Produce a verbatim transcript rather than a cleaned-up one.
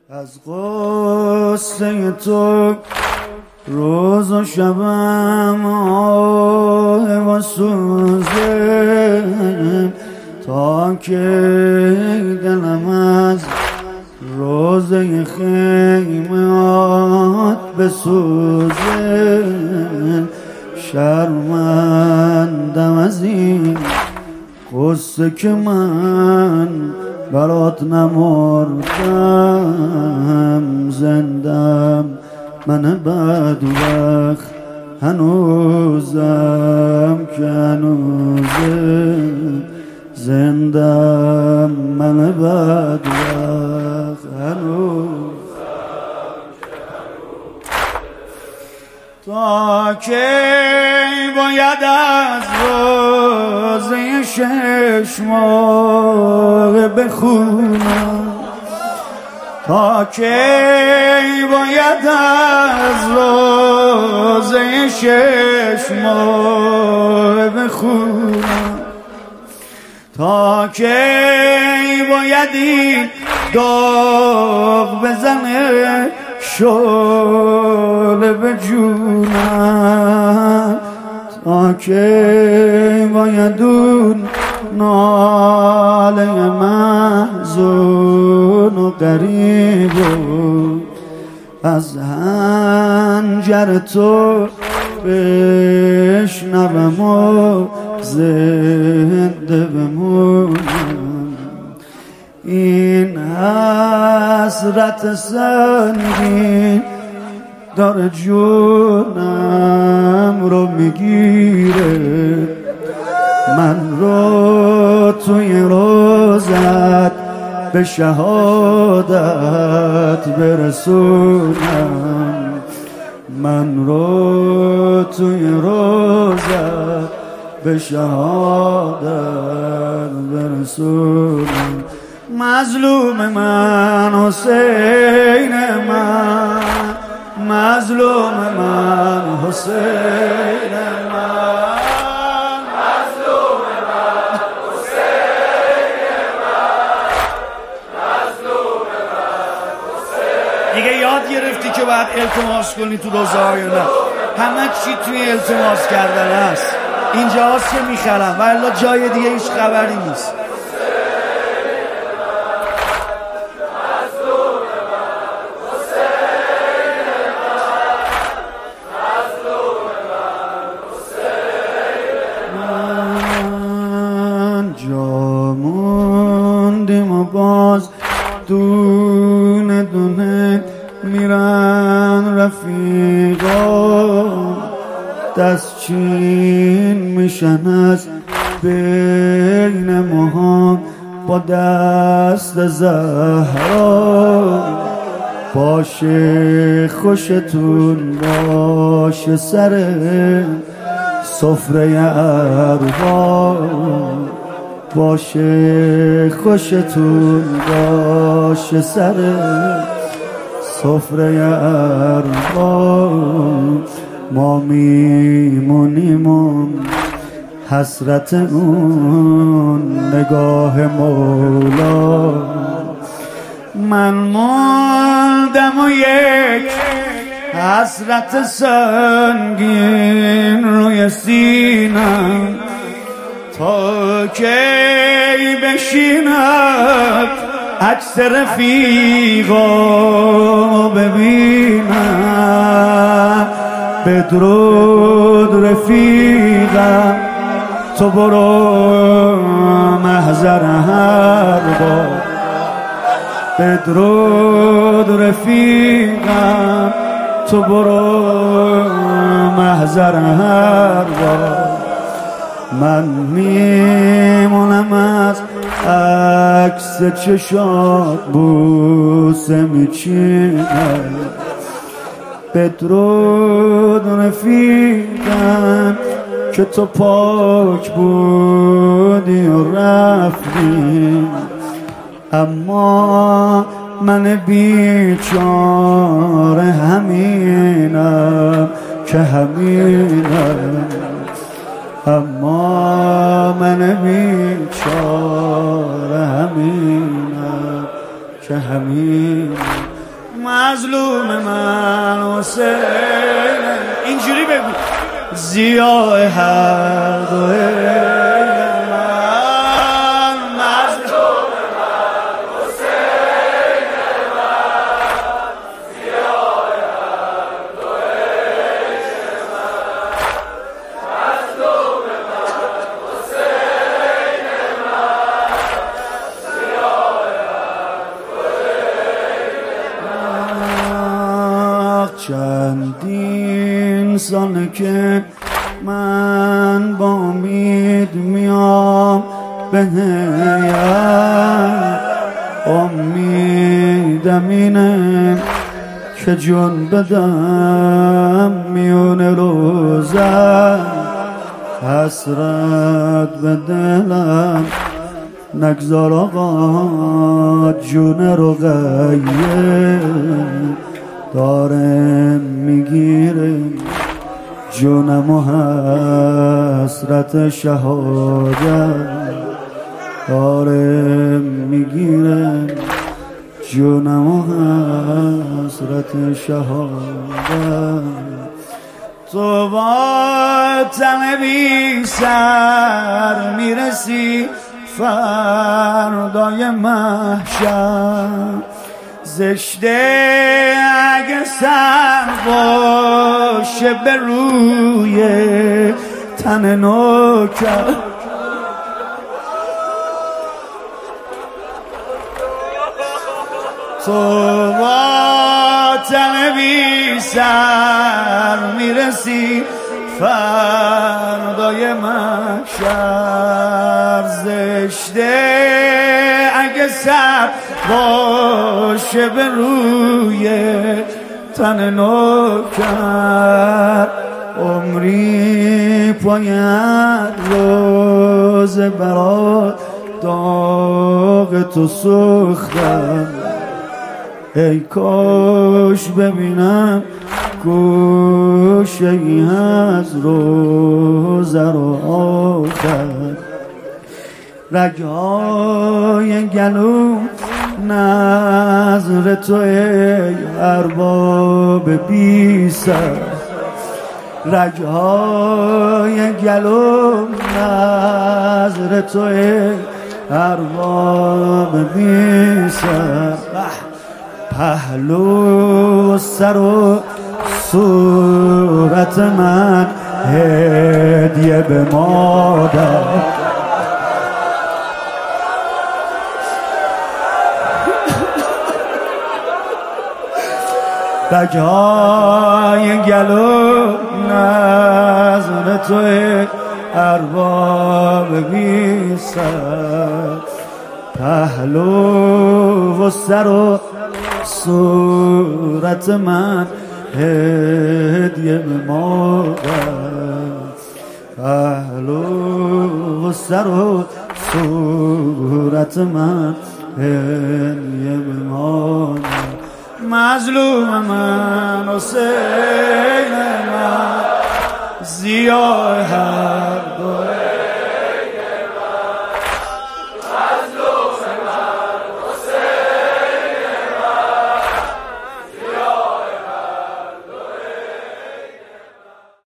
از قصه تو روز و شبم آه و سوزه تا که دلم از روزه خیمات بسوزه. شرمندم از این قصه که من برات نمردم، زندم من بدبخت هنوزم که هنوزه، زندم من بدبخت هنوز. تا که باید از روزه شش ماه بخونم، تا که باید از روزه شش ماه بخونم، تا که باید این داغ بزنه شعله به جونم، تا که باید اون ناله محزون و غریب از حنجر تو بشنوم و زنده بمونم. این حسرت سنگین داره جونم رو میگیره، من رو توی روزت به شهادت برسونم، من رو توی روزت به شهادت برسونم. مظلوم من حسین من، مظلوم من حسین من، مظلوم من حسین من، مظلوم من حسین. دیگه یاد گرفتی که باید التماس کنی تو روزهای نه، همه چی توی التماس کردن هست. اینجا هست که میخرم و الا جای دیگه هیچ خبری نیست. باز دونه دونه میرن رفیقا، دستچین میشن از بین ماها با دست زهرا. باشه خوشتون باشه سر سفره ارباب، باشه خوشتون باشه سر سفره ارباب. ما میمونیم حسرت اون نگاه مولا، من موندم و یک حسرت سنگین روی سینم، تا کی بشینم عکس رفیقا ببینم. بدرود رفیقم تو برو محضر هر بار، بدرود رفیقم تو برو محضر هر بار. من میمونم از عکس چشات بوسه میچینم، بدرود رفیقم که تو پاک بودی و رفتی، اما من بیچاره همینم که همینم، اما من بیچاره همینم که همینم. مظلوم من حسین. اینجوری بگو ضیاء هر دوه چندین ساله که من با امید میام به هیئت، امیدم اینه که جون بدم میونه روزم، حسرت به دلم نگذار آقا جون رقیه، داره میگیره جونم و حسرت شهادت، داره میگیره جونم و حسرت شهادت. تو با تن بی سر میرسی فردای محشر، زشته اگه سر باشه به روی تن نوکر، تو با تن بی سر میرسی فردای محشر، زشته اگه سر باشه به روی تن نوکر، عمری پاید روز برات داغ تو سوختم، ای کاش ببینم گوشه ای از روز رو آخر، رگهای گلوم نظر تو ای ارباب بی سر، رگهای گلوم نظر تو ای ارباب بی سر، پهلو سر و صورت من هدیه به مادر، رگهای گلو نظر توی ارباب بی سر، پهلو و سر و صورت من هدیه به مادر، پهلو و سر و صورت من هدیه به مادر، مظلوم من حسین من ضیاء